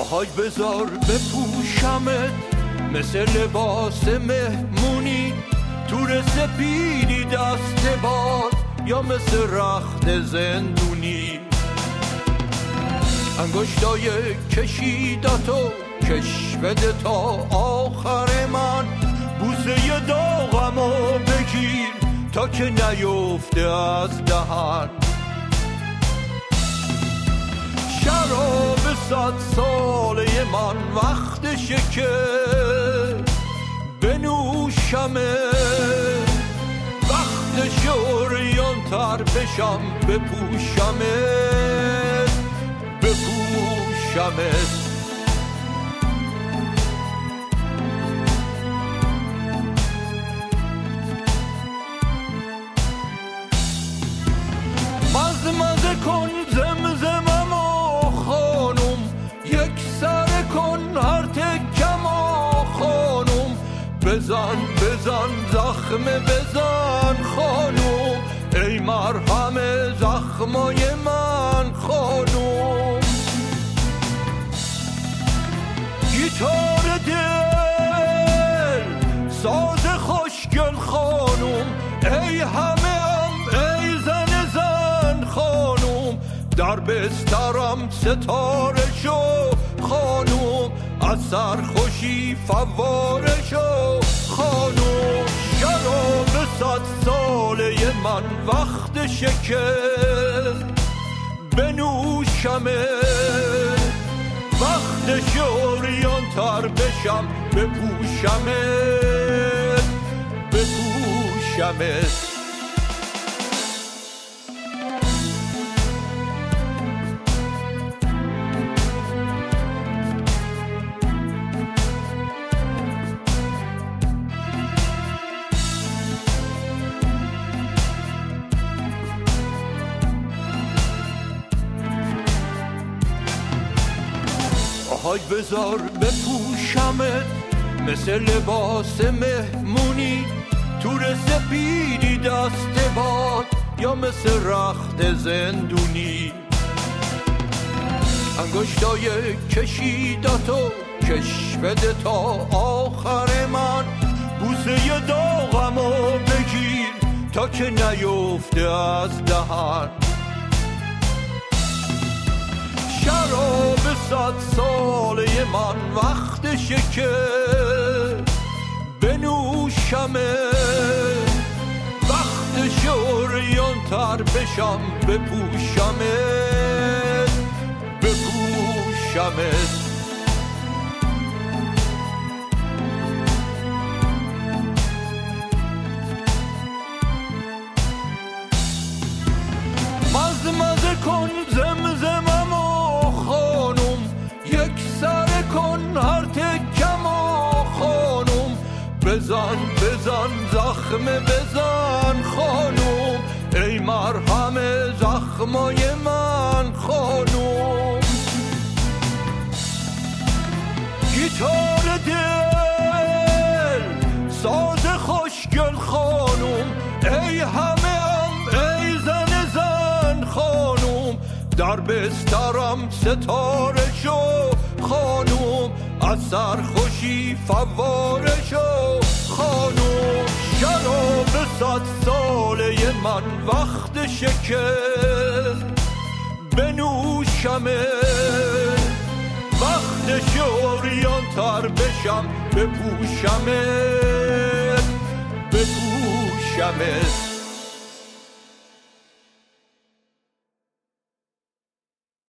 آهای بذار بپوشمت مثل لباس مهمونی، تور سپیدی دست باد یا مثل رخت زندونی. انگشتای کشیدتو کش بده تا آخر من، بوسه داغمو بگیر تا که نیفته از دهن. شراب 100 ساله من وقتشه که بنوشمه، وقتشه اوریان تر بشم بپوشمه بپوشمه. مزمزه کن زمزممو خانم، یک سر کن هر تکمو خانم، بزن بزن زخمه بزن خانم، ای مرهم زخمای من خانم. گیتار دل ساز خوشگل خانم، ای همه ای زن زن خانم، در بسترم ستاره شو خانم، از سرخوشی فواره شو خانم. شراب 100 ساله من وقتشه که بنوشمه، وقتشه اوریان تر بشم بپوشمه بپوشمه. آهای بذار بپوشمت مثل لباس مهمونی، تور سپیدی دست باد یا مثل رخت زندونی. انگشتای کشیدتو کش بده تا آخر من، بوسه داغمو بگیر تا که نیفته از دهن. شراب 100 ساله من وقتشه که بنوشمه، وقتشه اوریان تر بشم بپوشمه بپوشمه. مزمزه کن زمزممو خانم، یک سر کن هر تکمو خانم، بزن بزن زخمه بزن خانم، ای مرهم زخمای من خانم. گیتار دل ساز خوشگل خانم، ای همه ای زن زن خانم، در بسترم ستاره شو خانم، از سرخوشی فواره شو خانم. شراب 100 ساله من وقتشه که بنوشمه، وقتشه اوریان تر بشم بپوشمه بپوشمه.